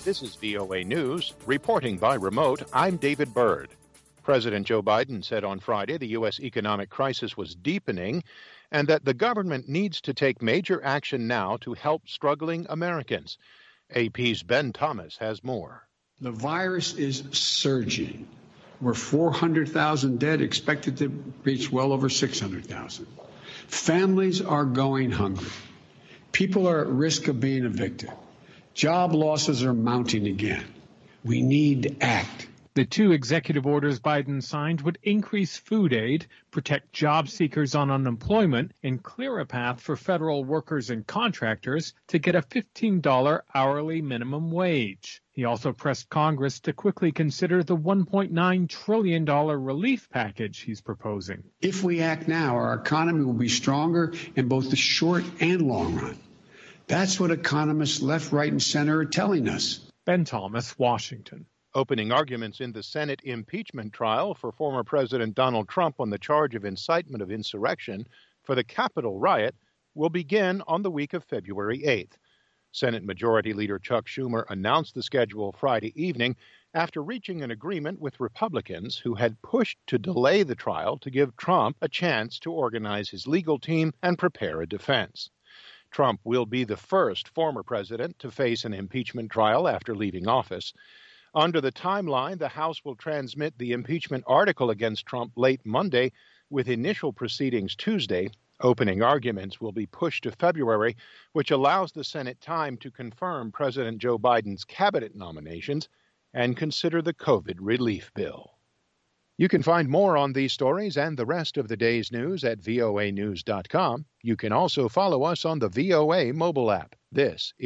This is VOA News. Reporting by remote, I'm David Byrd. President Joe Biden said on Friday the U.S. economic crisis was deepening and that the government needs to take major action now to help struggling Americans. AP's Ben Thomas has more. The virus is surging. We're 400,000 dead, expected to reach well over 600,000. Families are going hungry. People are at risk of being evicted. Job losses are mounting again. We need to act. The two executive orders Biden signed would increase food aid, protect job seekers on unemployment, and clear a path for federal workers and contractors to get a $15 hourly minimum wage. He also pressed Congress to quickly consider the $1.9 trillion relief package he's proposing. If we act now, our economy will be stronger in both the short and long run. That's what economists left, right, and center are telling us. Ben Thomas, Washington. Opening arguments in the Senate impeachment trial for former President Donald Trump on the charge of incitement of insurrection for the Capitol riot will begin on the week of February 8th. Senate Majority Leader Chuck Schumer announced the schedule Friday evening after reaching an agreement with Republicans who had pushed to delay the trial to give Trump a chance to organize his legal team and prepare a defense. Trump will be the first former president to face an impeachment trial after leaving office. Under the timeline, the House will transmit the impeachment article against Trump late Monday, with initial proceedings Tuesday. Opening arguments will be pushed to February, which allows the Senate time to confirm President Joe Biden's cabinet nominations and consider the COVID relief bill. You can find more on these stories and the rest of the day's news at voanews.com. You can also follow us on the VOA mobile app. This